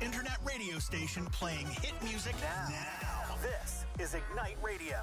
internet radio station playing hit music now. This is Ignite Radio.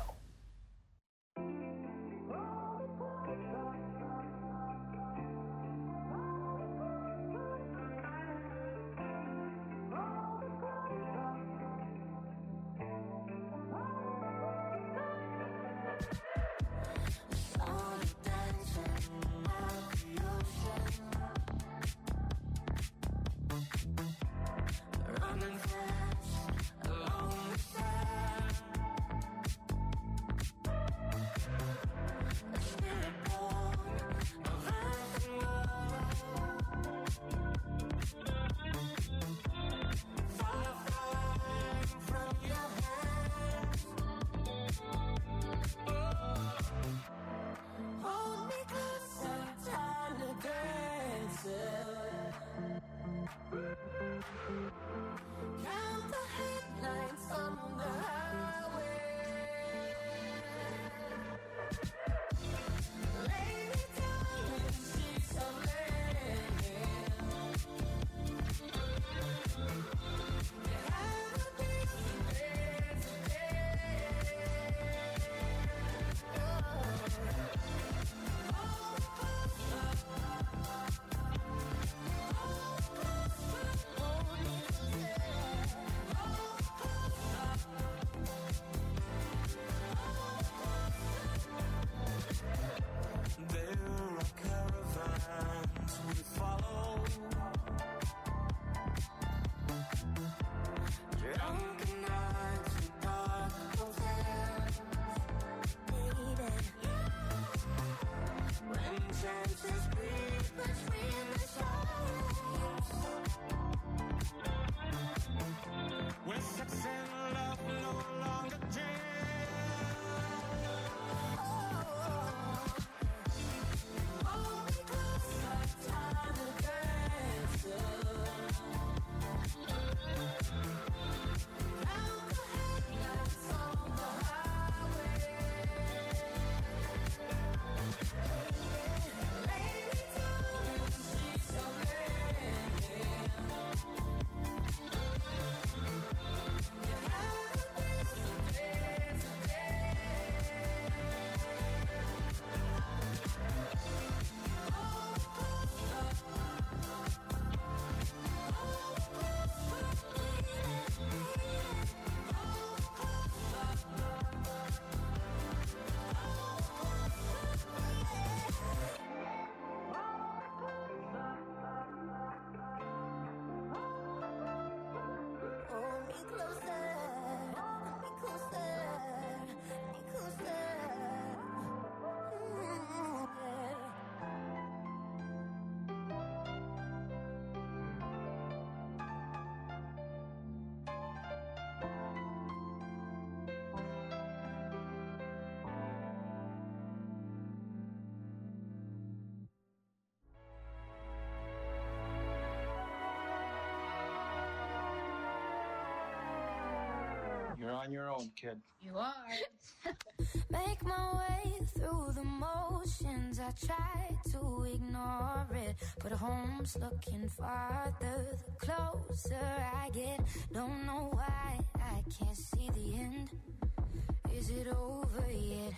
You're on your own, kid. You are. Make my way through the motions. I try to ignore it, but home's looking farther the closer I get. Don't know why I can't see the end. Is it over yet?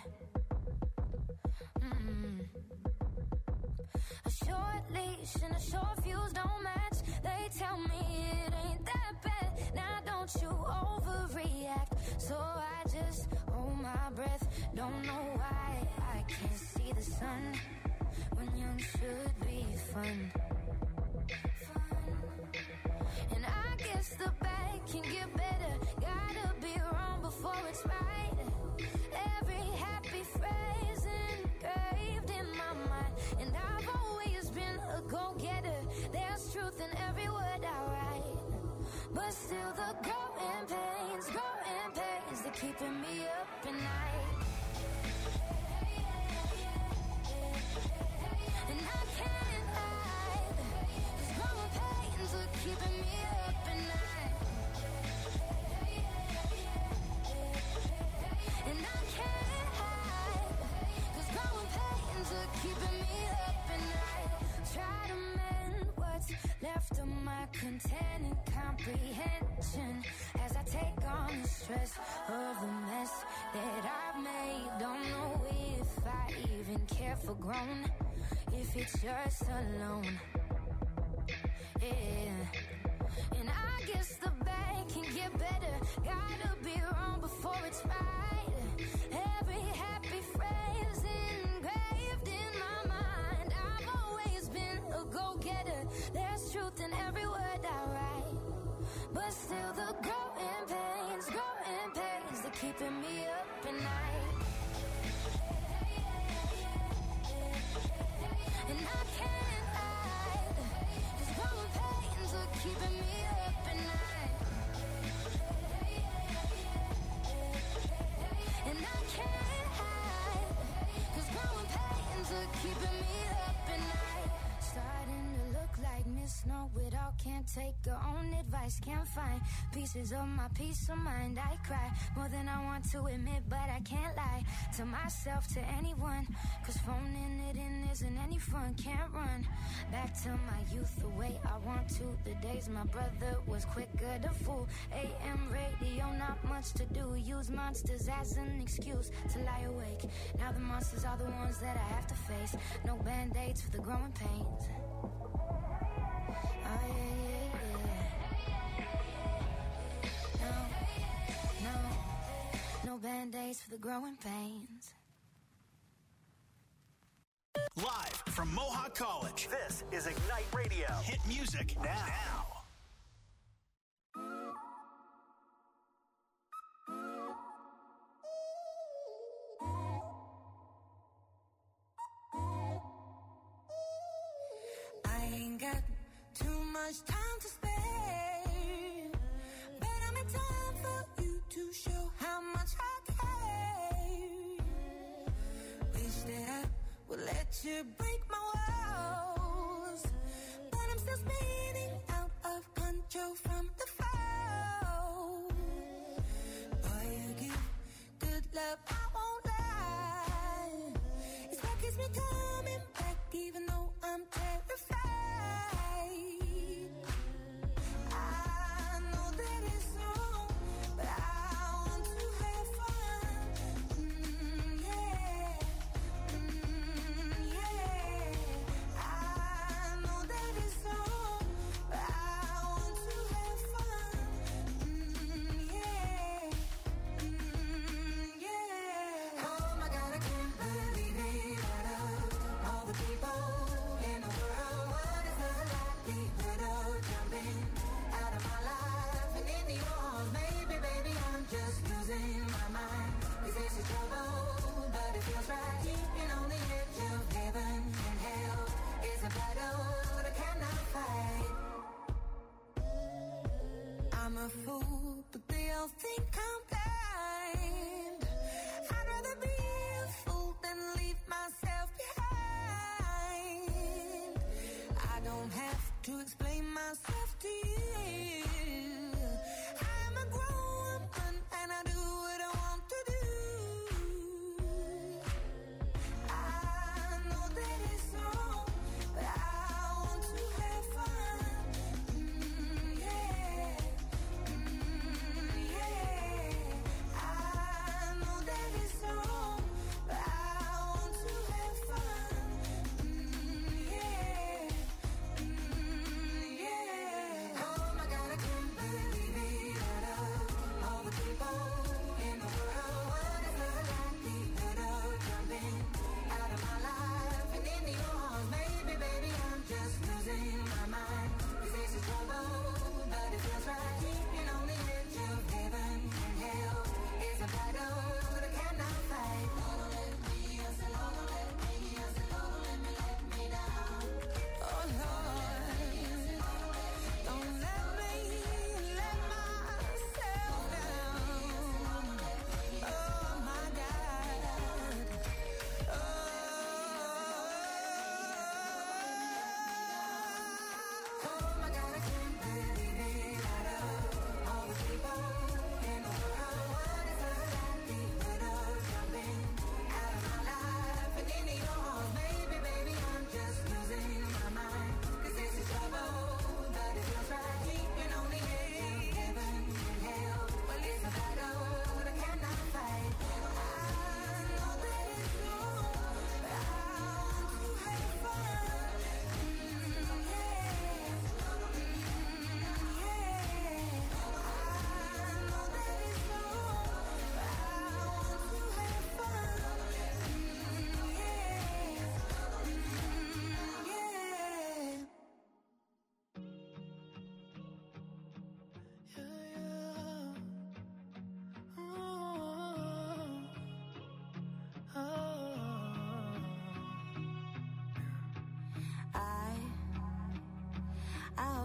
A short leash and a short fuse don't match. They tell me it ain't that bad. Now don't you overreact. So I just hold my breath. Don't know why I can't see the sun when young should be fun. And I guess the bad can get better. Gotta be wrong before it's right. Every happy phrase engraved in my mind. And I've always been a go-getter. There's truth in every word I write. But still the growing pains, they're keeping me up at night. And I can't hide, 'cause growing pains are keeping me up at night. And I can't hide, 'cause growing pains are keeping me up at night. Try to mend what's left of my content and comprehension as I take on the stress of the mess that I've made. Don't know if I even care for grown, if it's just alone. Yeah. And I guess the bad can get better. Gotta be wrong before it's right. Every happy phrase engraved in my mind. I've always been a go-getter. There's truth in every word I write. But still the growing pains, they're keeping me up at night. And I can't hide, 'cause growing pains are keeping me up at night. And I can't hide, 'cause growing pains are keeping me up at night. Starting to look like Miss Know-It-All, can't take her own advice, can't find pieces of my peace of mind. I cry more than I want to admit, but I can't lie to myself, to anyone, 'cause phoning it in isn't any fun. Can't run back to my youth the way I want to. The days my brother was quicker to fool. AM radio, not much to do. Use monsters as an excuse to lie awake. Now the monsters are the ones that I have to face. No band-aids for the growing pains. Oh yeah, yeah, yeah. No band-aids for the growing pains. Live from Mohawk College, this is Ignite Radio. Hit music now. I ain't got too much time to spare, but I'm in time for you to show how much I care. Wish that I would let you break my walls, but I'm still spinning out of control from the fall. Boy, you give good love, I won't lie. It's what keeps me coming back, even though I'm terrified. I know that it's wrong, but I want to have fun. Yeah. Yeah. I know that it's wrong, but I want to have fun. Yeah. Yeah. Oh my God, I can't believe it. Out of all the people in the world, what is the likelihood of jumping out of my life and into yours? Maybe, baby, I'm just losing my mind. 'Cause this is trouble, but it feels right. Keeping on the edge of heaven and hell is a battle that I cannot fight. I'm a fool, but they all think I'm blind. I'd rather be a fool than leave myself behind. I don't have to explain myself to you. I'm a grown woman and I do what I want to do. I know that it's wrong, but I want to have fun. Yeah. Yeah. I know that it's wrong, but I want to have fun. Yeah.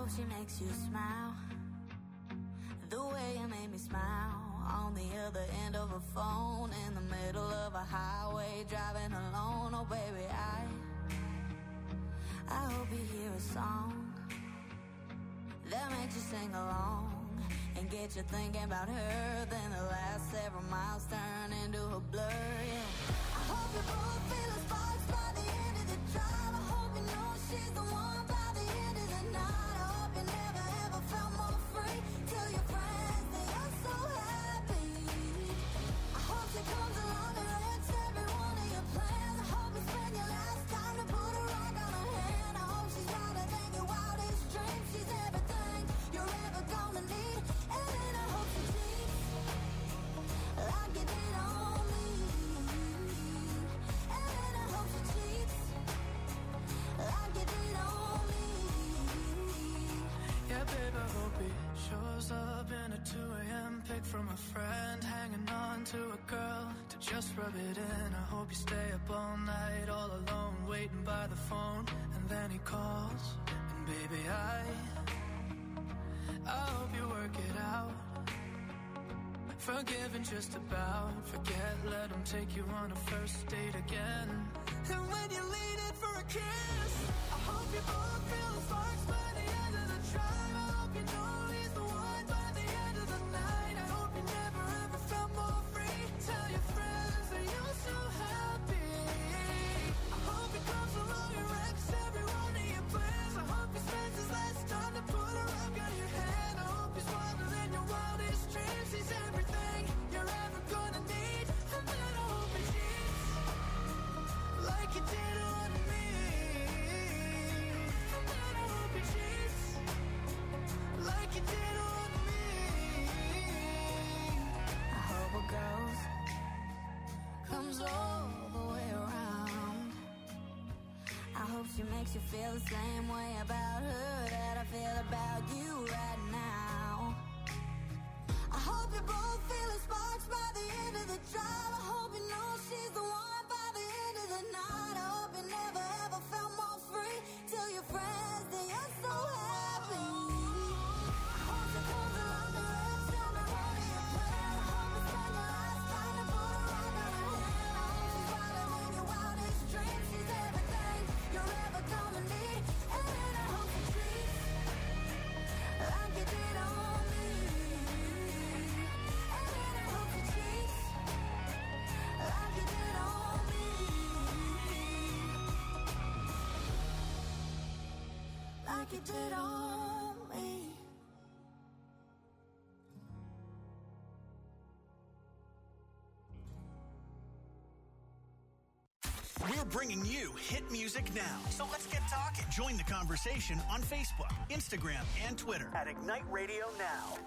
hope she makes you smile the way you made me smile on the other end of a phone in the middle of a highway driving alone. Oh baby, I hope you hear a song that makes you sing along and get you thinking about her. Then the last several miles turn into a blur. Yeah. I hope you both feel the sparks by the end of the drive. I hope you know she's the one by the end of the night. I hope you never ever felt more free. Tell your friends that you're so happy. I hope she comes along and wrecks every one of your plans. I hope you spend your last time to put a rock on her hand. I hope she's wilder than your wildest dreams. She's everything you're ever gonna need. And then I hope she cheats like you did on me. And then I hope she cheats like you did on me. Yeah, babe, I hope he shows up in a 2 a.m. pic from a friend, hanging on to a girl to just rub it in. I hope you stay up all night, all alone, waiting by the phone, and then he calls. And baby, I hope you work it out. Forgiving just about, forget, let him take you on a first date again. And when you lean in for a kiss, I hope you both feel the sparks by the end of the drive. I hope you know he's the one by the end of the night. I hope you never ever felt more free. Tell your friends that you're so happy. I hope he comes along and wrecks every one of your plans. I hope he spends his last time to put a rock on your hand. I hope he's wilder than your wildest dreams. He's everything you're ever gonna need. And then I hope he cheats like you did on me. And then I hope he cheats like you did on me. I hope a ghost comes all the way around. I hope she makes you feel the same way about her that I feel about you right now. I hope you both feel the sparks by the end of the drive. I hope you know she's the one by the end of the night. I hope you never ever felt more free. Tell your friends that you're so happy. I hope she comes along and wrecks every one of your plans. I hope you spend your last time to put a rock on her hand. I hope she's wilder than your wildest dreams. She's everything you're ever gonna need. And then I hope she treats like you did on me. And then I hope she treats like you did on me. Like you did on me. We're bringing you hit music now. So let's get talking. Join the conversation on Facebook, Instagram, and Twitter at Ignite Radio Now.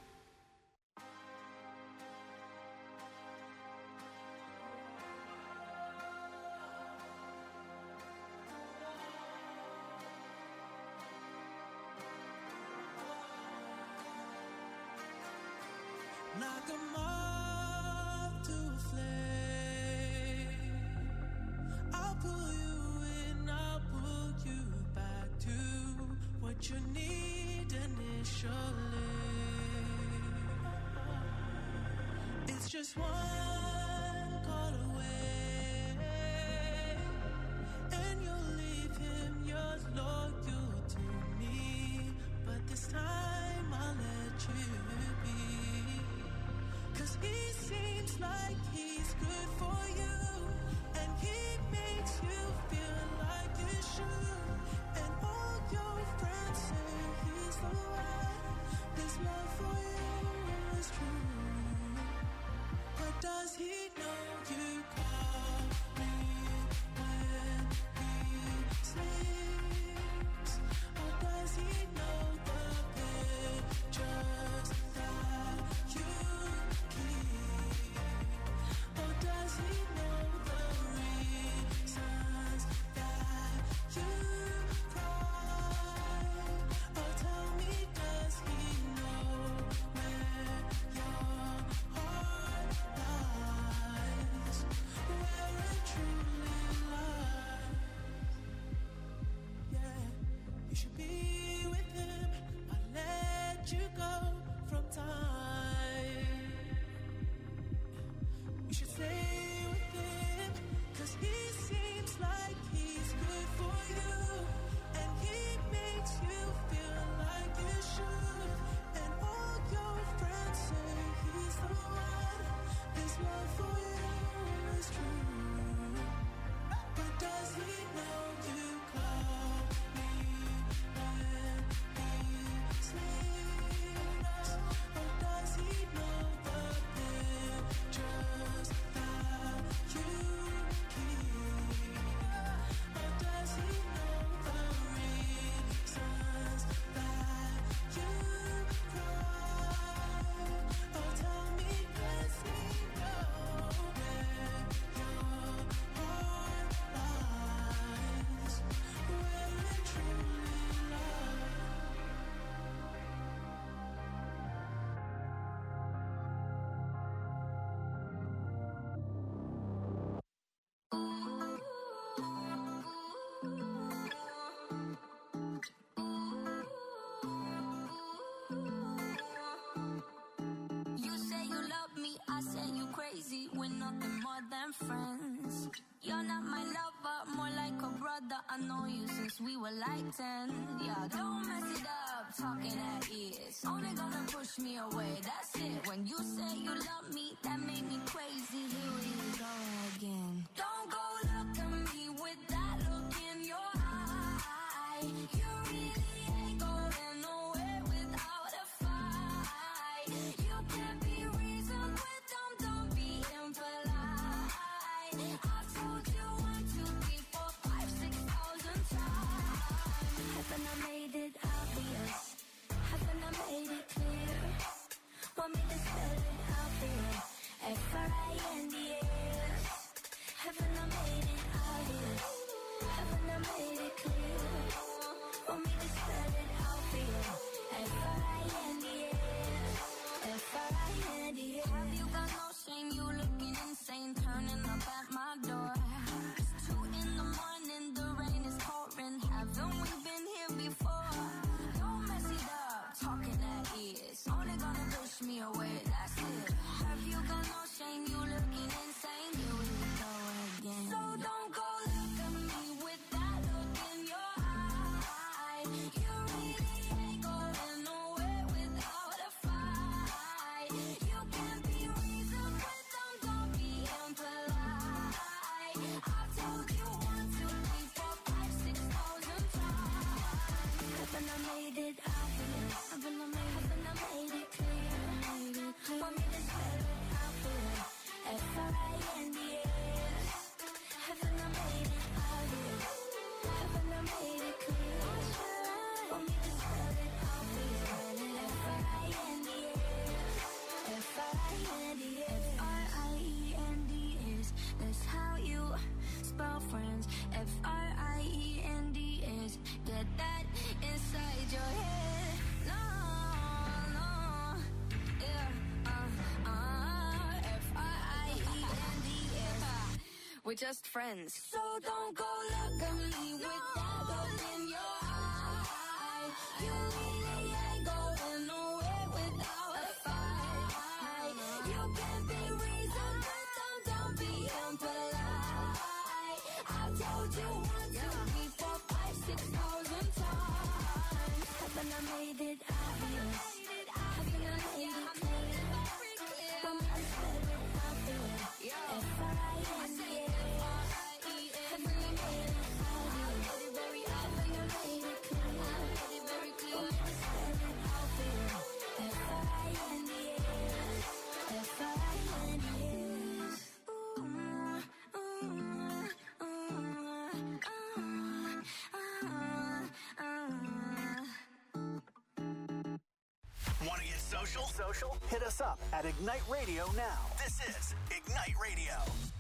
Like a moth to a flame, I'll pull you in, I'll pull you back to what you need initially. It's just one call away, and you'll leave him, yours loyal to me. But this time I'll let you be. 'Cause he seems like he's good for you, and he makes you feel like you should. And all your friends say he's the one. This love for you is true. But does he know you call me when he sleeps? Or does he know the pictures that you keep? Or does he know the reasons we're nothing more than friends. You're not my lover, more like a brother. I know you since we were like 10. Yeah, don't mess it up, talking at ears. Only gonna push me away, that's it. When you say you love me, that made me crazy. Here we go again. Don't go look at me with that look in your eye. You really ain't going nowhere without a fight. You can't be reasoned with them, don't be impolite. I've told you 1, 2, 3, 4, 5, 6,000 times. Haven't I made it obvious? Haven't I made it clear? Want me to spell it out there? F-R-I-N-D-S. Haven't I made it obvious? Haven't I made it clear? Want me to spell it out for you? F-R-I-N-D-S. F-R-I-N-D-S. Have you got no shame? You looking insane, turning up at my door. It's 2 in the morning, the rain is pouring. Haven't we been here before? Don't mess it up, talking at ears. Only gonna push me away, that's it. Have you got no shame? You looking insane. Here we go again. So don't go look at me with that look in your eye. You really ain't going nowhere without a fight. You can't be reasoned with them, don't be impolite. I've told you 1, 2, 3, 4, 5, 6,000 times. Haven't I made it obvious? Haven't I made it clear? Want me to spell it out for you? F-R-I-N-D-S. Haven't I made it obvious? Haven't I made it clear? Want me to spell it out for you? F-R-I-N-D-S. F-R-I-N-D-S. F-R-I-E-N-D-S. That's how you spell friends. F-R-I-E-N-D-S. Get that inside your head. No, no, yeah, F-R-I-E-N-D-S. We're just friends. So don't go look at me with that look in your eye. You really ain't going nowhere without a fight. You can't be reasoned with them, don't be impolite. I've told you 1, 2, 3, 4, 5, 6,000 times. Haven't I made it obvious? Haven't I made it clear? Want me to spell it out for you? F-R-I-N-D-S. Haven't I made it obvious? Haven't I made it clear? Want me to spell it out for you? F-R-I-N-D-S. F-R-I-N-D-S. Want to get social? Hit us up at Ignite Radio now. This is Ignite Radio.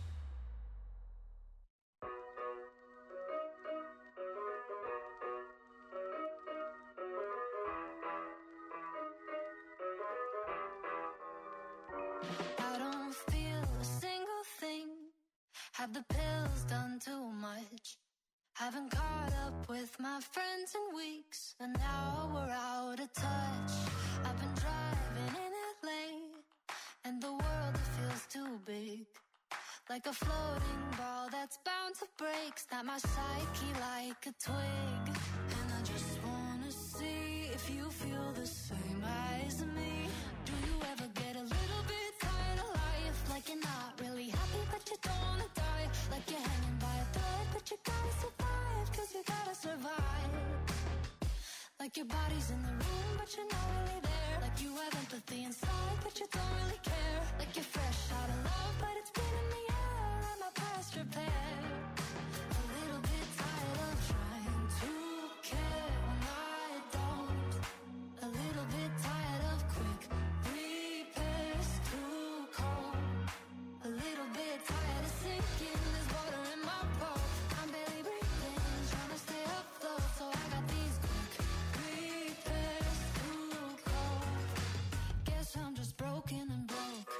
I don't feel a single thing. Have the pills done too much? Haven't caught up with my friends in weeks, and now we're out of touch. I've been driving in LA, and the world it feels too big. Like a floating ball that's bound to break. Snap my psyche like a twig. And I just wanna see if you feel the same as me. Do you ever get a little bit tired of life? Like you're not really happy but you don't wanna die. Like you're hanging by a thread but you gotta survive. Cause you gotta survive. Like your body's in the room but you're not really there. Like you have empathy inside but you don't really care. Like you're fresh out of love but it's been in the air and my past repair. A little bit tired of trying to care when I don't. A little bit tired of quick repairs too cold. A little bit tired of sinking, there's water in my boat. I'm barely breathing, trying to stay afloat. So I got these quick repairs too cold. Guess I'm just broken and broke.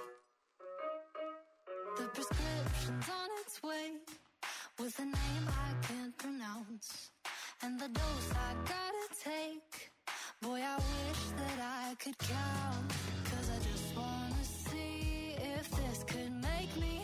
The prescription's on its way, with a name I can't pronounce, and the dose I gotta take. Boy, I wish that I could count. Cause I just wanna see if this could make me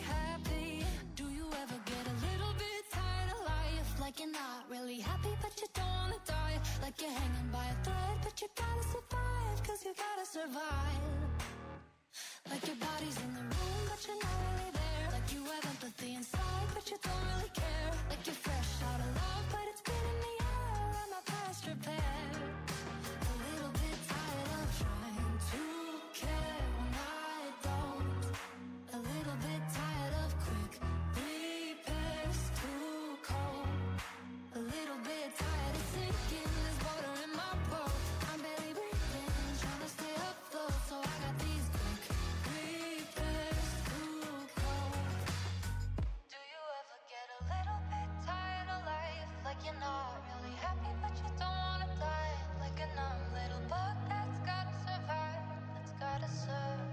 you're not really happy, but you don't wanna die. Like you're hanging by a thread, but you gotta survive, 'cause you gotta survive. Like your body's in the room, but you're not really there. Like you have empathy inside, but you don't really care. Like you're fresh out of love, but it's been in the air, and my past repair. A little bit tired of trying to care when I don't. A little bit tired of quick repairs, too cold. A little bit tired of sinking, there's water in my boat. I'm barely breathing, trying to stay afloat, so I got these quick repairs, too cold. Do you ever get a little bit tired of life? Like you're not really happy, but you don't wanna die. Like a numb little bug that's gotta survive, that's gotta survive.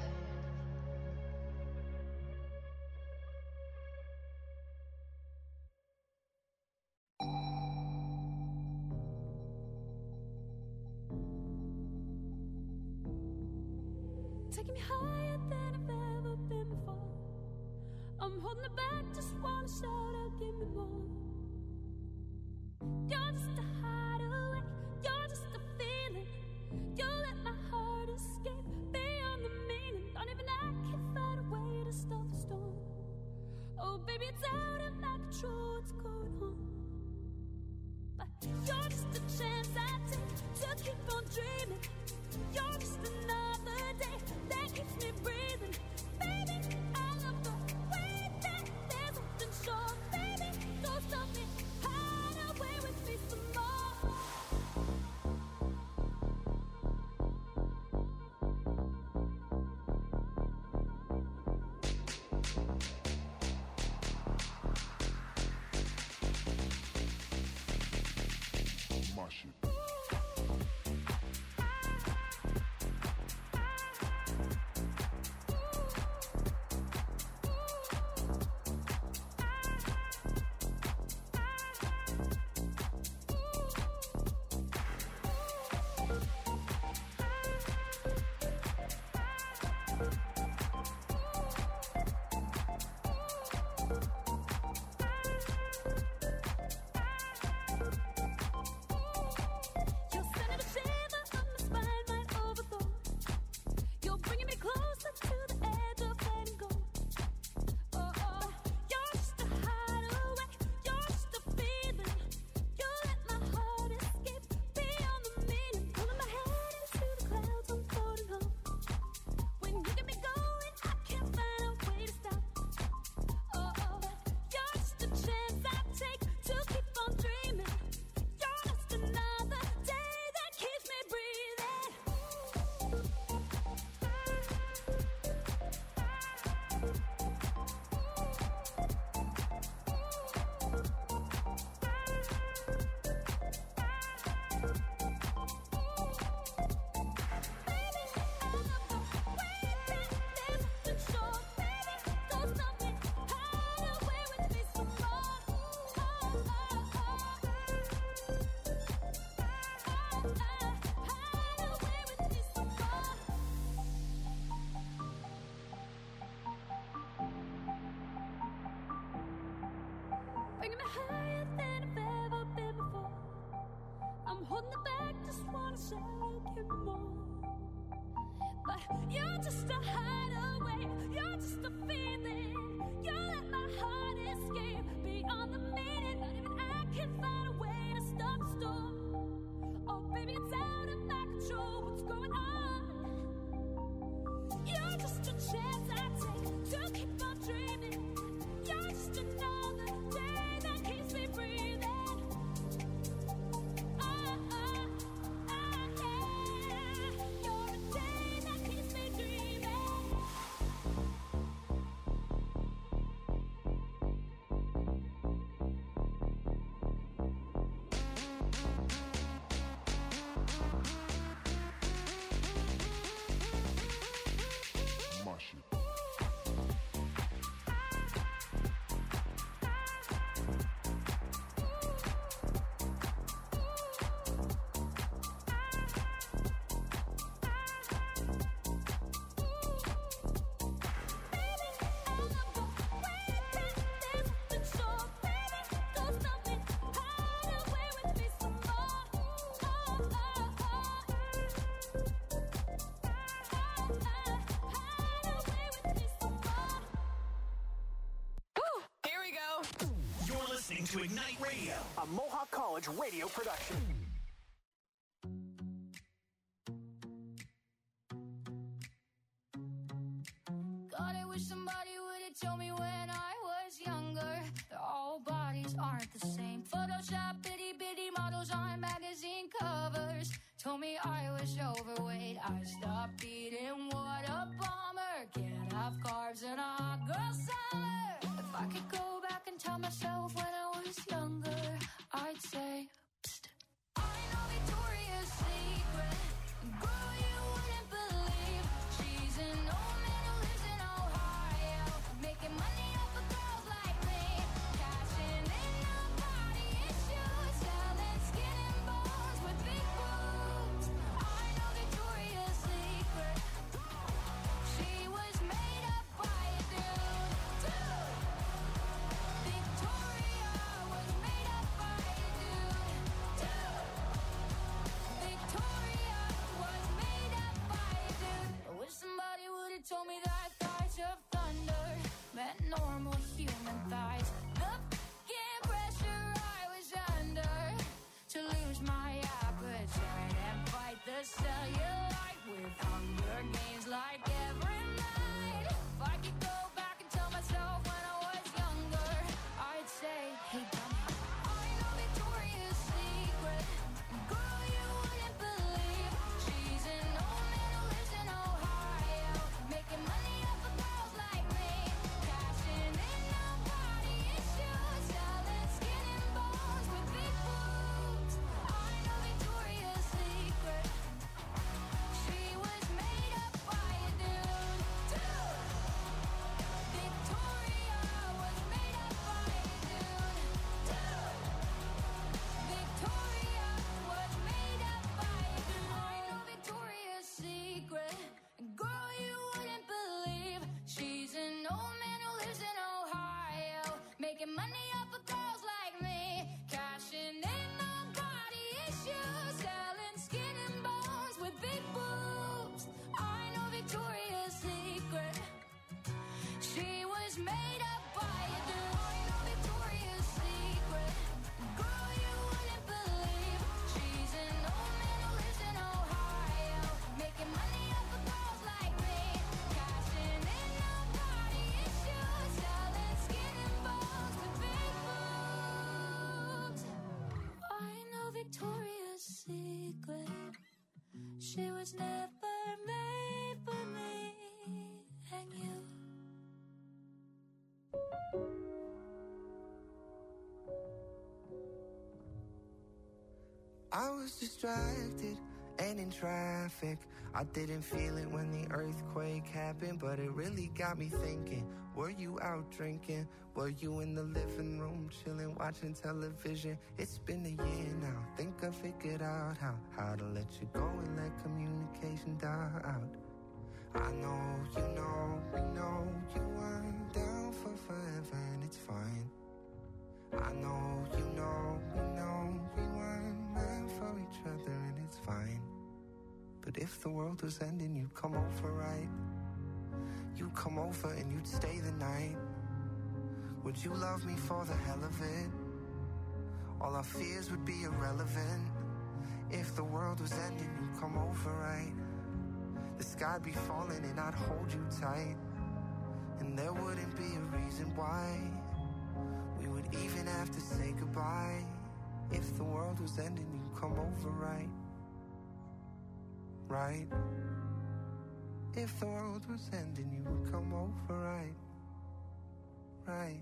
Taking me higher than I've ever been before. I'm holding it back, just wanna shout out, give me more. You're just a hideaway, you're just a feeling. You let my heart escape beyond the meaning. Don't even I can find a way to stop the storm. Oh baby, it's out of my control, what's going on? But you're just a chance I take to keep on dreaming. You're just another day that keeps me breathing. Baby, I love the way that there's something sure. Baby, don't stop me, hide away with me some more. My shit. You're sending a shiver up my spine, right overthrow. You're bringing me closer to the edge of letting go. Oh, oh, you're just a hideaway, you're just a feeling. You let my heart escape beyond the meaning. Pulling my head into the clouds, I'm floating home. When you get me going, I can't find a way to stop. Oh, oh, you're just a chance I take to keep on dreaming. You're just another day that keeps me breathing. Baby, I love the way that there's something sure. Baby, don't stop me, hide away with me some more. Oh, oh, oh. Hide away with me some more. Bringing me higher than I've ever been before. I'm holding it back, just wanna shout, give me more. But you're just a hideaway, you're just a feeling. You let my heart escape beyond the meaning. Not even I can find a way to stop the storm. Oh baby, it's out of my control, what's going on? You're just a chance I take to keep on dreaming. You're just another day that keeps me breathing. Ah, ah, ah, yeah. You're a day that keeps me dreaming. to Ignite Radio, a Mohawk College radio production. God, I wish somebody would have told me when I was younger that all bodies aren't the same. Photoshop bitty bitty models on magazine covers told me I was overweight. I stopped eating, what a bummer. Can't have carbs in a hot girl summer. If I could go back and tell myself when I was younger, I'd say, psst. I know Victoria's Secret, girl, you wouldn't believe. She's an old man who lives in Ohio, making money off of girls like me, cashing in on body issues, selling skin and bones with big boobs. I know Victoria's Secret. She was made up by a dude. Victoria was made up by a dude. Victoria was made up by a dude. I wish somebody would have told me that thighs of thunder meant normal human thighs. The f***ing pressure I was under to lose my appetite and fight the cellulite with hunger games like every night. If I could go back and tell myself when I was younger, I'd say, hey dummy, I know Victoria's Secret, girl, you wouldn't believe. She's an old man who lives in Ohio, making money off of girls like me, cashing in on body issues, selling skin and bones with big boobs. I know Victoria's Secret. She was made up by a dude. Victoria was made up by a dude. Victoria was made up by a dude. I know Victoria's Secret. Girl, you wouldn't believe. She's an old man who lives in Ohio, making money off of girls like me, cashing in on body issues, selling skin and bones with big boobs. I know Victoria's Secret. She was made up by a dude. I know Victoria's Secret. Girl, you wouldn't believe. She's an old man who lives in Ohio, making money off of girls like me, cashing in on body issues, selling skin and bones with big boobs. I know Victoria's Secret. She was never made for me and you. I was distracted and in traffic. I didn't feel it when the earthquake happened, but it really got me thinking. Were you out drinking? Were you in the living room chilling, watching television? It's been a year now. Think I figured out how to let you go and let communication die out. I know, you know, we know you weren't down for forever and it's fine. I know, you know, we know we weren't meant for each other and it's fine. But if the world was ending, you'd come over, right? You'd come over and you'd stay the night. Would you love me for the hell of it? All our fears would be irrelevant. If the world was ending, you'd come over, right? The sky'd be falling and I'd hold you tight. And there wouldn't be a reason why we would even have to say goodbye. If the world was ending, you'd come over, right? Right? If the world was ending, you would come over, right? Right?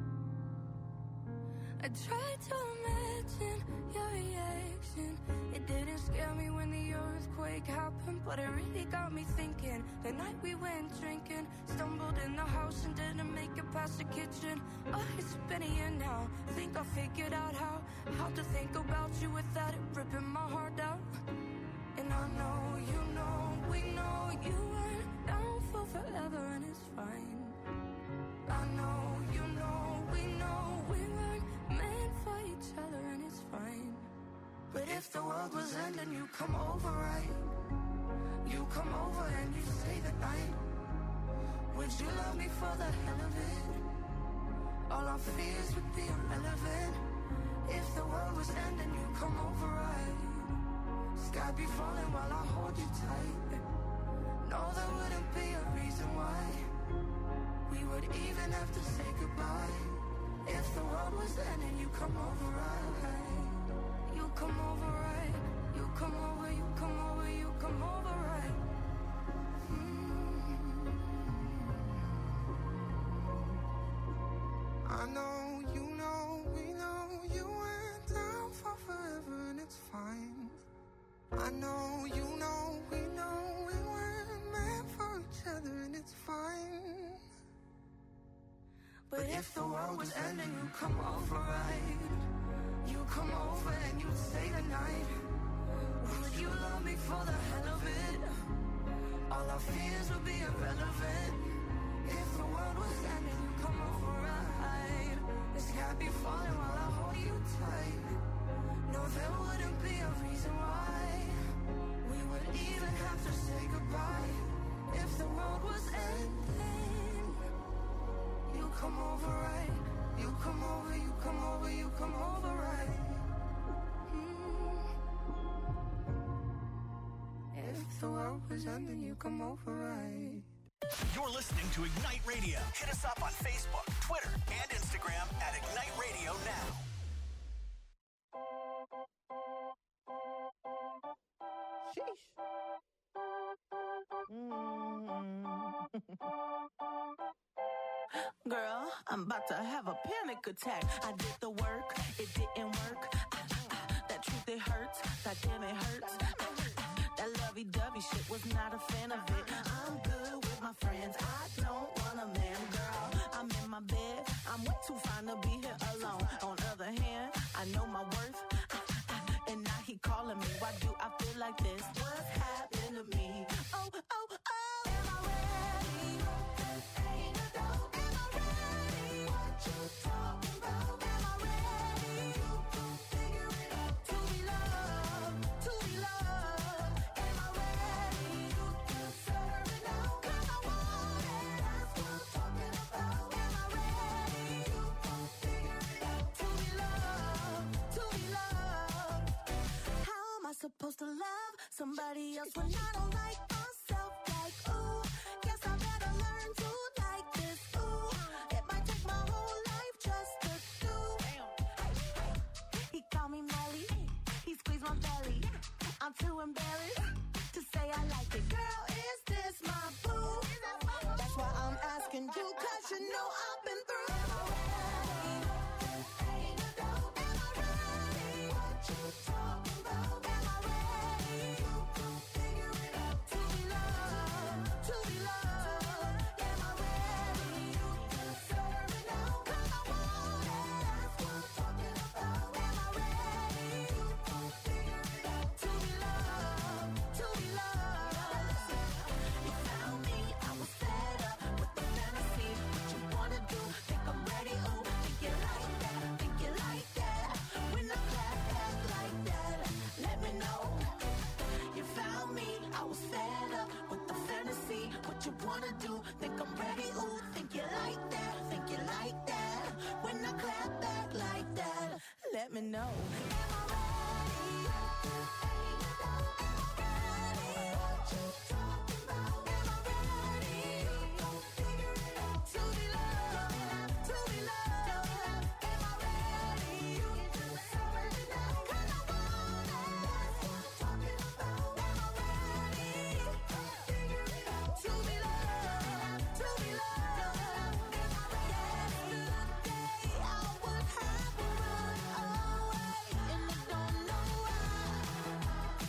I tried to imagine your reaction. It didn't scare me when the earthquake happened, but it really got me thinking. The night we went drinking, stumbled in the house and didn't make it past the kitchen. Oh, it's been a year now. Think I figured out how to think about you without it ripping my heart out. And I know, you know, we know you weren't down for forever and it's fine. I know, you know, we know we weren't meant for each other and it's fine. But if the world was ending, you come over, right? You come over and you stay the night. Would you love me for the hell of it? all our fears would be irrelevant. If the world was ending, you'd come over right. Sky be falling while I hold you tight. No, there wouldn't be a reason why we would even have to say goodbye. If the world was ending, you come over right. You come over right. You come over, you come over, you come over right. I know, you know, we know you went down for forever and it's fine. I know, you know, we know we weren't meant for each other and it's fine. But if the world was ending, you come over right. You come over and you'd stay the night. Would you love me for the hell of it? All our fears would be irrelevant. If the world was ending, you come over right. The sky be falling while I hold you tight. No, there wouldn't be a reason why we would even have to say goodbye. If the world was ending, you come over right. You come over, you come over, you come over right. If the world was ending, you come over right. You're listening to Ignite Radio. Hit us up on Facebook, Twitter, and Instagram at Ignite Radio Now. Sheesh. Girl, I'm about to have a panic attack. I did the work, it didn't work. That truth, it hurts. That damn, it hurts. That lovey-dovey shit, was not a fan of it. I'm good with my friends. I don't want a man, girl. I'm in my bed. I'm way too fine to be here alone. On the other hand, I know my worth. And now he calling me. Why do I feel like this? What's happened to me? Oh, oh, oh. Am I ready? Ain't a dope. Am I ready? What you talking about? Am I ready? You can figure it out. To be loved, to be loved. Am I ready? You can serve it out. 'Cause I want it. That's what I'm talking about. Am I ready? You can figure it out. To be loved, to be loved. How am I supposed to love somebody else when I don't like myself? Like, ooh, guess I better learn to like this. Ooh, it might take my whole life just to do. He called me Melly, he squeezed my belly. I'm too embarrassed to say I like it. Girl, is this my boo? That's why I'm asking you, 'cause you know I've been through. Am I ready? Ain't a doubt. Am I ready? What you talking about? Am I ready? You can figure it out. To be loved, to be loved. Am I ready? You can serve it out. 'Cause I want it. That's what I'm talking about. Am I ready? You can figure it out. To be loved, to be loved. You found me, I was fed up with the fantasy. What you wanna do? Think I'm ready? Ooh, think you like that? Think you like that? When I clap back like that, let me know. You found me, I was fed up with the fantasy. What you wanna do? Think I'm ready? Ooh, think you like that? Think you like that? When I clap back like that, let me know. Am I ready? Ain't a doubt. Am I ready? What you talking about? Am I ready? You gon' figure it out. To be loved, to be loved. Am I ready? You can serve it out. 'Cause I want it. That's what I'm talking about. Am I ready? You gon' figure it out. To be loved, to be loved. Am I ready? Yesterday I would have run away, and I don't know why.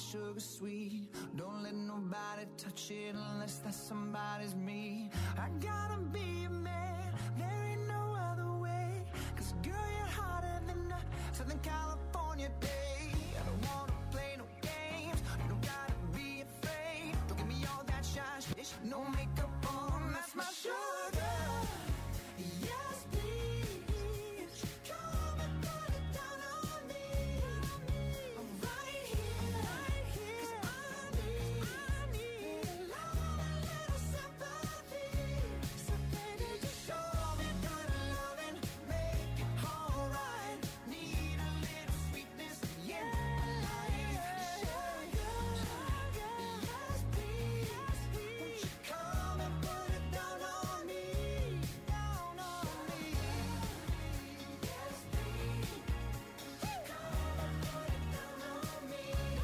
sugar sweet. Don't let nobody touch it unless that somebody's me. I gotta be a man, there ain't no other way. 'Cause girl, you're hotter than a Southern California day. I don't wanna play no games, you don't gotta be afraid. Don't give me all that shine, no makeup on, that's my sugar. Yes, please, come and put it down on me. I'm right here, 'cause I need a lot, a little sympathy. So baby, just show me good loving, make it alright. Need a little sweetness in my life. Sugar, yes please, won't you come and put it down on me, down on me. Yes please, come and put it down on me.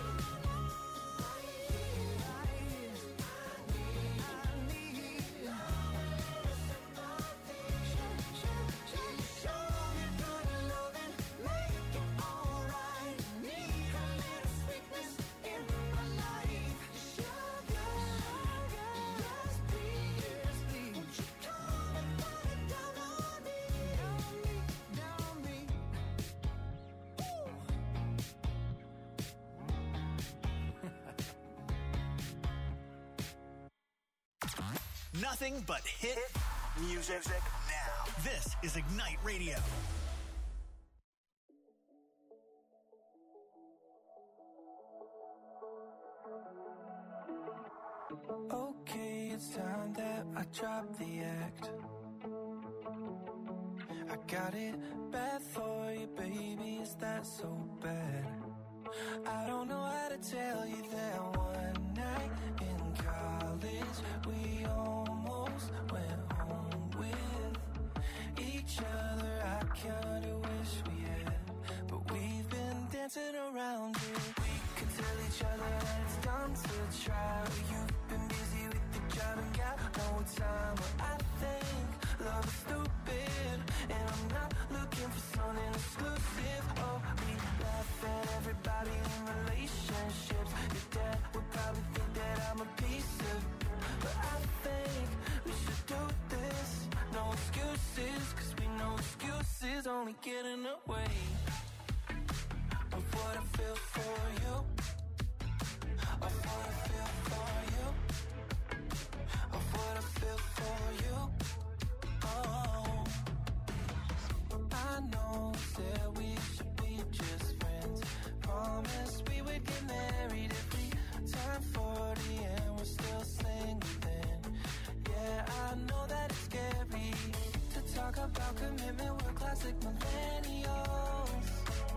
I need a little sympathy. Show me good loving, make it alright. Need a little sweetness in my life. Sugar, yes please, won't you come and put it down on me, down on me. Nothing but hit music now. This is Ignite Radio. Okay, it's time that I drop the act. I got it bad for you, baby, is that so bad? I don't know how to tell you that one night in college we almost went home with each other. I kinda wish we had, but we've been dancing around it. We could tell each other that it's done to try. You've been busy with the job and got no time. But I think love is stupid, and I'm not looking for something exclusive. Oh, we laugh at everybody in relationships. Your dad would probably think that I'm a piece of, but I think we should do this. No excuses, 'cause we know excuses only get in the way of what I feel for you, of what I feel for you, of what I feel for you. Oh, I know that we should be just friends. Promised we would get married if we turn 40 and we're still single then. Yeah, I know that it's scary to talk about commitment, we're classic millennials.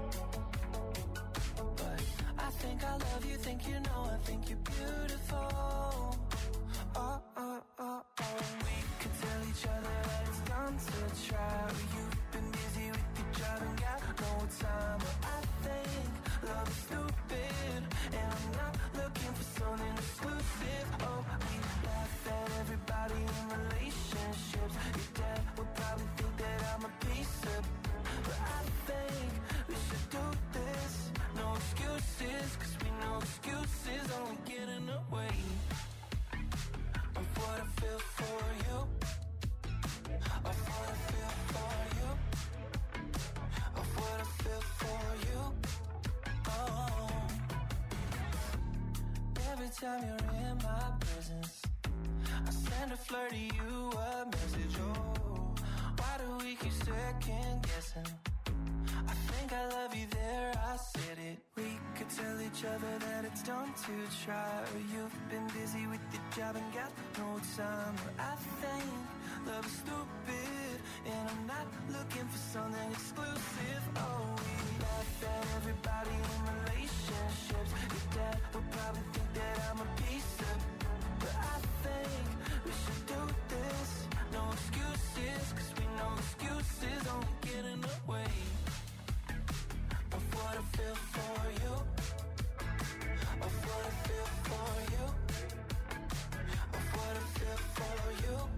But I think I love you, think you know, I think you're beautiful. Oh, oh, oh, oh. We could tell each other that it's done to try. You've been busy with your job and got no time. But I think love is stupid, and I'm not looking for something exclusive. Oh, we laugh at everybody in relationships. Your dad would probably think that I'm a piece of, but I think we should do this. No excuses, 'cause we know excuses only get in the way of what I feel for you, of what I feel for you, of what I feel for you. Oh, every time you're in my presence, I send a flirty you a message. Oh, why do we keep second guessing? I think I love you there, I said it. We could tell each other that it's done to try. You've been busy with your job and got no time. But I think love is stupid, and I'm not looking for something exclusive. Oh, we laugh at everybody in relationships. Your dad would probably think that I'm a piece of, but I think we should do this. No excuses, 'cause we know excuses only get in the way of what I feel for you, of what I feel for you, of what I feel for you.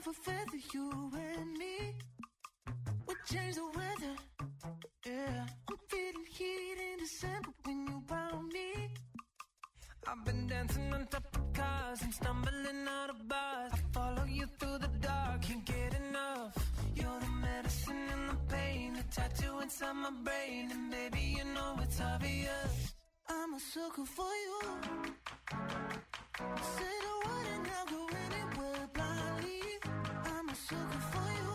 a feather, you and me. We change the weather, yeah. I'm feeling heat in December when you found me. I've been dancing on top of cars and stumbling out of bars. I follow you through the dark, can't get enough. You're the medicine and the pain, the tattoo inside my brain. And baby, you know it's obvious, I'm a sucker for you. Say the word and I'll go anywhere blindly. I'm a sucker for you,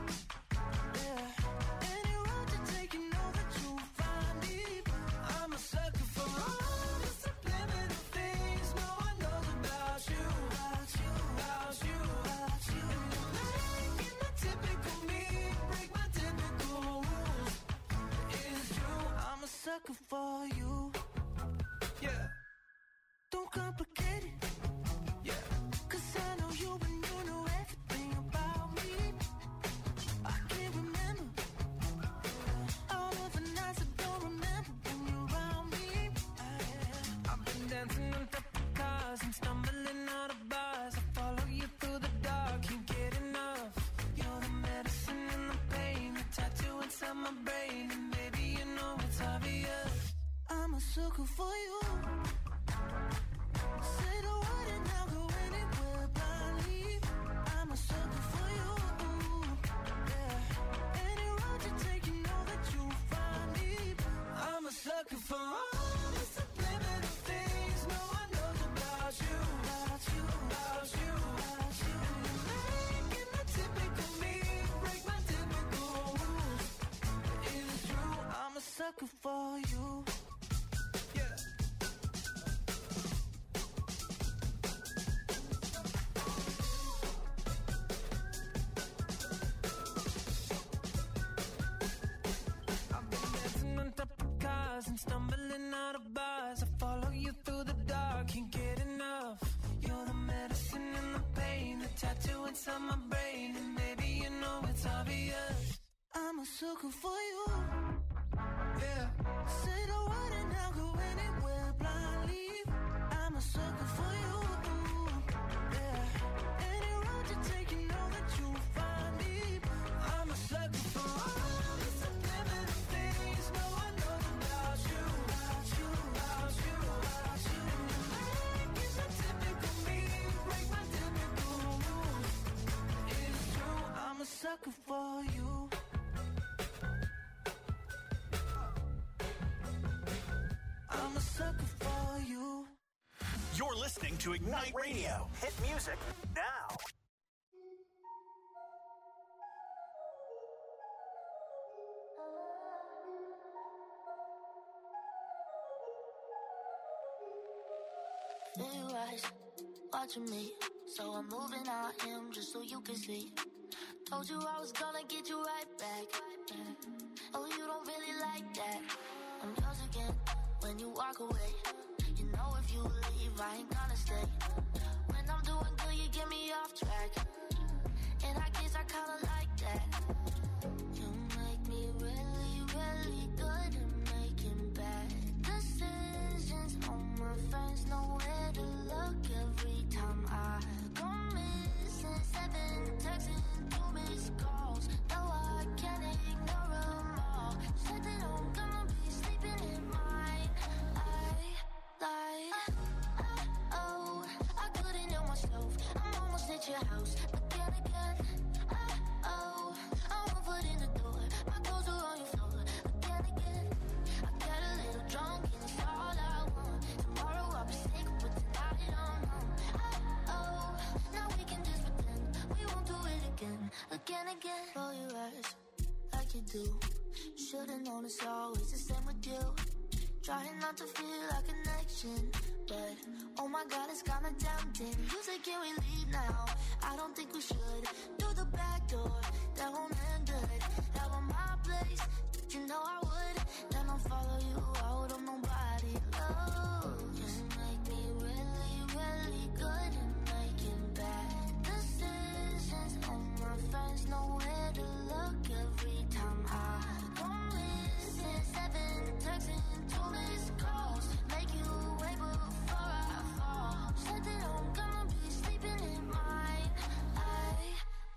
yeah. Any road you take, you know that you'll find me. I'm a sucker for all the subliminal things no one knows about you, about you, about you, about you. And you're making the typical me break my typical rules. It's true, I'm a sucker for you, yeah. Don't complicate it, yeah. 'Cause I know you and you know everything about me. I can't remember all of the nights I don't remember when you're around me. I've been dancing on top of cars and stumbling out of bars. I follow you through the dark, can't get enough. You're the medicine and the pain, the tattoo inside my brain. And baby, you know it's obvious, I'm a sucker for you. Say the word and I'll go anywhere blindly. I'm a sucker for you, yeah. Any road you take, you know that you'll find me. I'm a sucker for all the subliminal things no one knows about you, about you, about you, about you. You're making the typical me break my typical rules. It's true, I'm a sucker for you, yeah. And stumbling out of bars, I follow you through the dark, can't get enough. You're the medicine and the pain, the tattoo inside my brain. And baby, you know it's obvious, I'm a sucker for you, yeah. Say the word and I'll go anywhere blindly. I'm a sucker for you, yeah. Any road you take, you know that you'll find me. I'm a sucker for all the subliminal things no one knows about you, about you, about you, about you. And you're making the typical me break my typical rules. It's true, I'm a sucker for you. I'm a sucker for you. You're listening to Ignite Radio. Hit music now. Blue eyes watching me, so I'm moving out him just so you can see. Told you I was gonna get you right back. Oh, you don't really like that. I'm yours again when you walk away. You know if you leave, I ain't gonna stay. When I'm doing good, you get me off track. And I guess I kinda like that. You make me really, really good at making bad decisions. All my friends know where to look every time I go missing. 7 texts and 2 missed calls. No, I can't ignore them all. Said that I'm gonna be sleeping in mine. I couldn't help myself. I'm almost at your house, but then again, I'm one foot in the door. My clothes are on your floor, but then again, I got a little drunk and it's all I want. Tomorrow I'll be sick, but tonight I'm home. Now we can just pretend we won't do it again. Roll your eyes like you do. Should've known it's always the same with you. Trying not to feel a connection, but oh my God, it's kinda tempting. You say, can we leave now? I don't think we should. Through the back door, that won't end good. Have on my place, you know I would. Then I'll follow you out of nobody. Oh, you make me really, really good at making bad decisions. All my friends know where to look every time I go missing. 7 texts and 2 missed calls. Make you wait before I fall. Said that I'm gonna be sleeping in mine.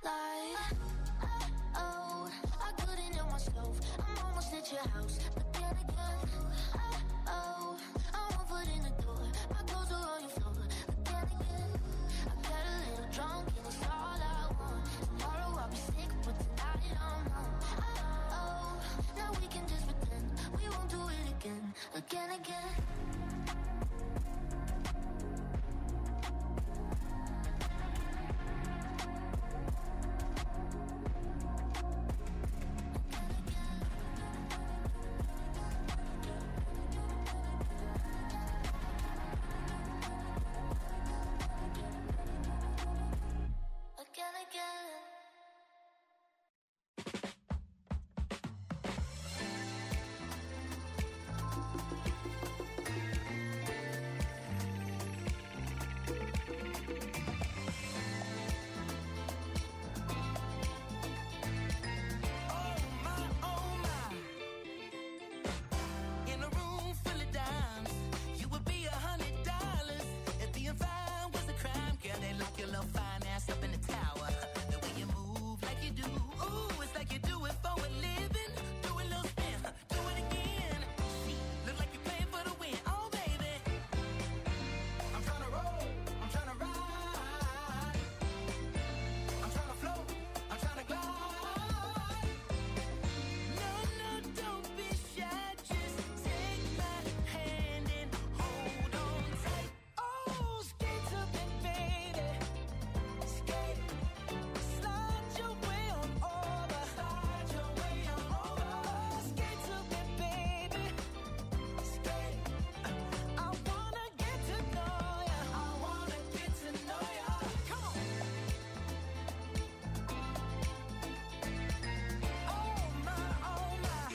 again, again. Again, again. In a room full of dimes, you would be $100 if being fine was a crime. Girl, they lock your little fine ass up in the tower. The way you move like you do, ooh, it's like you do it for a living. Do a little spin, do it again. Look like you playing for the win, oh baby. I'm tryna roll, I'm tryna ride, I'm tryna float, I'm tryna glide. No, no, don't be shy, just take my hand and hold on tight. Oh, skate to me, baby, skate, slide your way on over, slide your way on over. Skate to me, baby, skate. I wanna get to know ya, I wanna get to know ya. Come on. Oh my, oh my.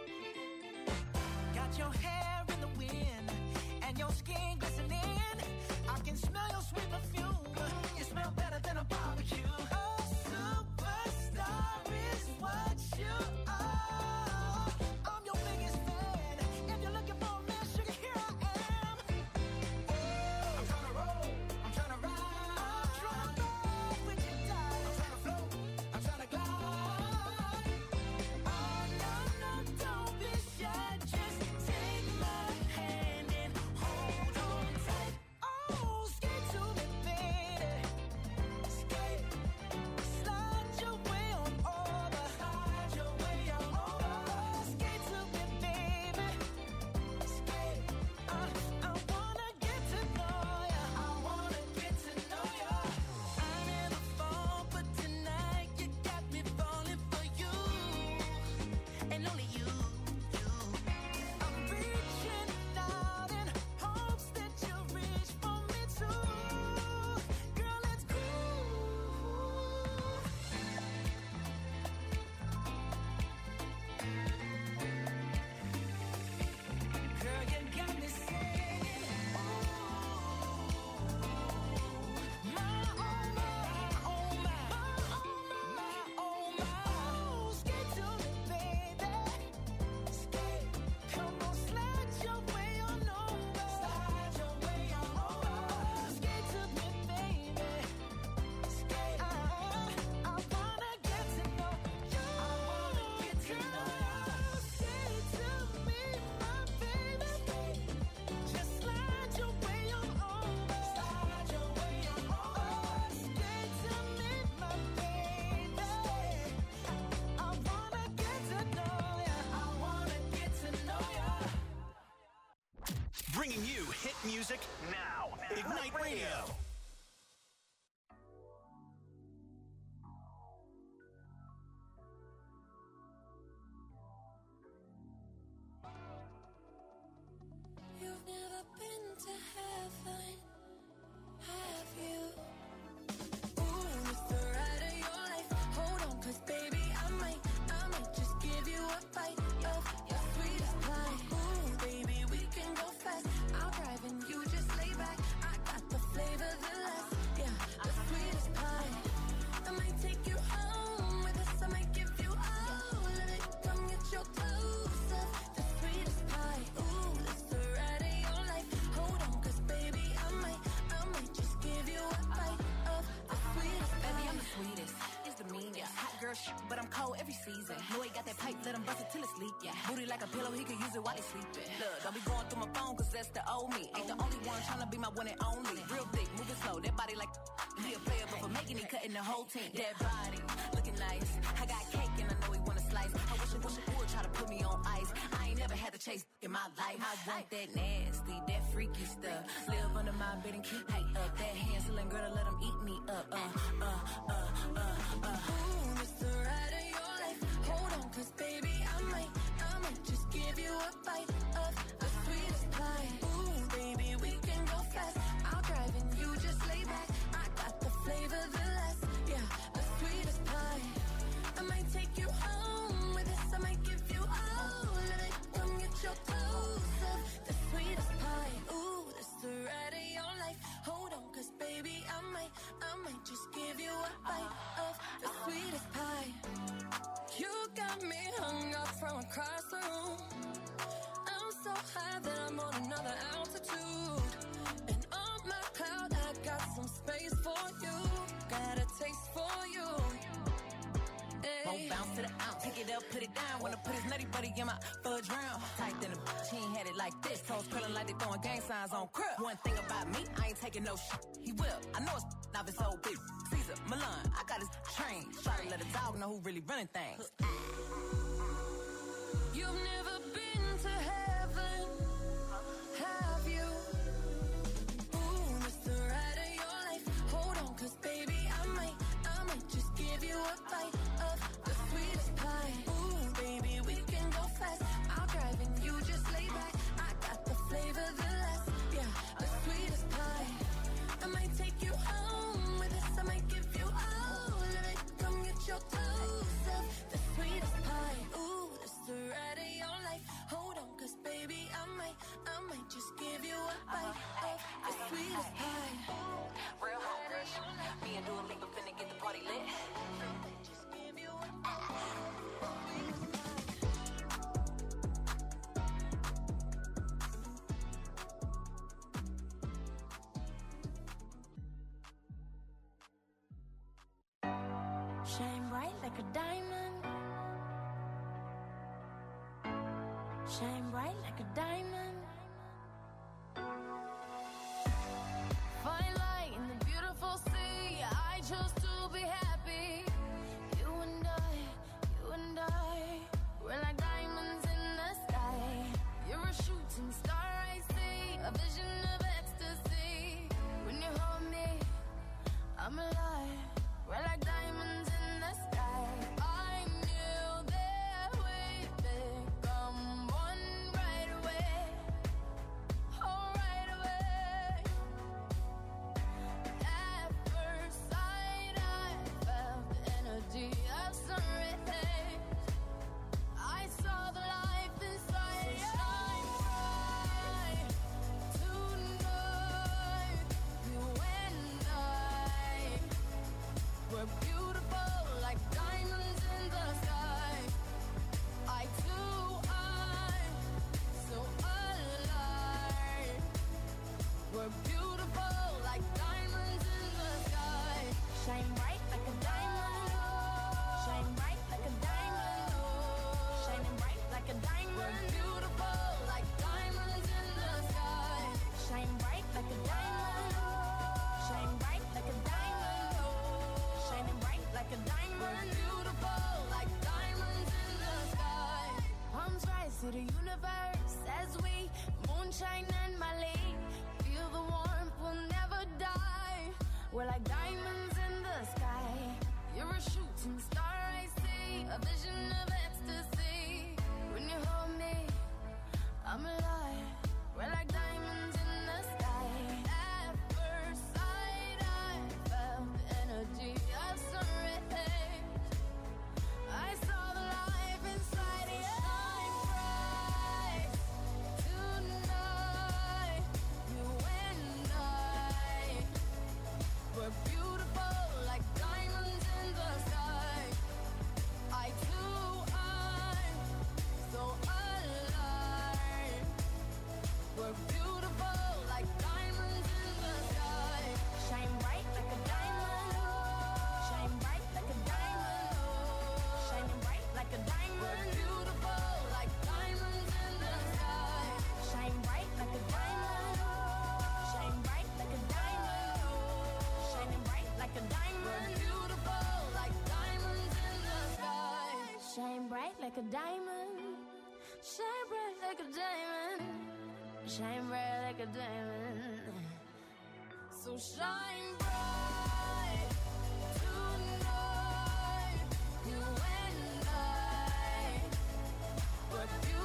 Got your hair in the wind and your skin glistening. I can smell your sweet perfume. You smell better than a barbecue. A superstar is what you are. I'm your biggest fan. If you're looking for a man, sugar, here I am. I'm tryna roll, I'm tryna ride, I'm tryna roll with you tight. I'm tryna float, I'm tryna glide. Oh no, no, don't be shy, just take my hand and hold on tight. Oh, skate to me, baby, skate, slide your way on over, slide your way on over. Skate to me, baby, skate. I wanna get to know ya, I wanna get to know ya. I never fall, but tonight you got me falling for you, and only you. I'm reaching out in hopes that you reach for me too. Girl, let's groove. Girl, you got me singing. My, oh my, oh my, oh my. Skate to me, baby, skate. Come on, slide your way on over, slide your way on over. Skate to me, baby, skate. I wanna get to know you, I wanna get to know you. Skate to me, my baby, skate. Just slide your way on over, slide your way on over. Skate to me, my baby. I wanna get to know ya, I wanna get to know ya. Bringing you hit music now. Ignite Radio. You've never been to heaven, have you? Ooh, it's the ride of your life. Hold on, 'cause baby, I might just give you a bite of your sweetest pie. Ooh, baby, we can go fast. I'll drive and you just lay back. I got the flavor, the last, yeah, the sweetest pie. I might take you home with us. I might give you all of it. Come get your clothes up, the sweetest pie. Ooh, it's the ride of your life. Hold on, 'cause baby, I might just give you a bite of the sweetest pie. Baby, I'm the sweetest. It's the meanest. Hot girl shit, but I'm cold every season. Know he got that pipe, let him bust it till it's leak. Yeah. Booty like a pillow, he could use it while he sleeping. Look, don't be going through my phone, 'cause that's the old me. Ain't the only one tryna be my one and only. Real thick, moving slow, that body like he a player, but for making it, cutting the whole team. That body, looking nice. I got cake and I know he wanna slice. I wish he would try to put me on ice. I ain't never had to chase in my life. I want that nasty, that freaky stuff. Live under my bed and keep me up. That Hansel and Gretel, let them eat me up. Ooh, it's the ride of your life. Hold on, 'cause baby, I might just give you a bite of the sweetest pie. Ooh, baby, we can go fast. I'll drive and you just lay back. I got the flavor, the last, yeah, the sweetest pie. I might take you home with us. I might give you all of it. Come get your dose of the sweetest pie. Ooh, it's the ride of your life. Hold on, 'cause baby, I might just give you a bite of the sweetest pie. You got me hung up from across the room. I'm so high that I'm on another altitude. And on my cloud, I got some space for you. Got a taste for you. Won't bounce to the ounce, pick it up, put it down. Wanna put his nutty buddy in my fudge round. Tight than a bitch, he ain't had it like this. Toes curling like they throwing gang signs on crib. One thing about me, I ain't taking no shit. He will, I know it's now it's so big. Caesar, Milan, I got his train. Try to let a dog know who really running things. You've never been to heaven, have you? Ooh, it's the ride of your life. Hold on, 'cause baby, I might just give you a bite of the sweetest pie. Ooh, baby, we can go fast. I'll drive and you just lay back. I got the flavor, the last, yeah, the sweetest pie. I might take you home with us. I might give you all of it. Come get your dose of the sweetest pie. Ooh, it's the ride of your life. Hold on, 'cause baby, I might just give you a bite of the sweetest pie. Real home rush. Me and Dua Lipa finna get the party lit. Just give you a Shine bright like a diamond. Shine bright like a diamond. Fine light in the beautiful sea. I chose to be happy. You and I, we're like diamonds in the sky. You're a shooting star, I see, a vision of ecstasy. When you hold me, I'm alive. We're like diamonds in the sky. I knew that we'd become one right away. Oh, right away. At first sight, I felt the energy of sun rays. I saw the life inside. So shine bright tonight. You and I, we're beautiful like diamonds in the sky. I too, I'm so alive. We're beautiful like diamonds in the sky. Shine bright like a diamond. Shine bright like a diamond. Shining bright like a diamond. We're beautiful like diamonds in the sky. Shine bright like a diamond. Shine bright like a diamond. Shining bright like a diamond. We're beautiful like diamonds in the sky. Palms rise to the universe as we moonshine and Mali. Feel the warmth, we'll never die. We're like diamonds in the sky. You're a shooting star, I see, a vision of ecstasy. When you hold me, I'm alive. We're like diamonds in the sky. At first sight, I felt the energy of sun rays. I saw the life inside you. Shine bright tonight. You and I, we're beautiful like diamonds in the sky. I too, I'm so alive. We're beautiful like diamonds in the sky. Shine bright like a diamond. Shine bright like a diamond. Shining bright like a diamond. We're beautiful like diamonds in the sky. Shine bright like a diamond. Shine bright like a diamond. Shining bright like a diamond. We're beautiful like diamonds in the sky. Shine bright like a diamond. Shine bright like a diamond, shine bright like a diamond. So shine bright tonight, you and I. But you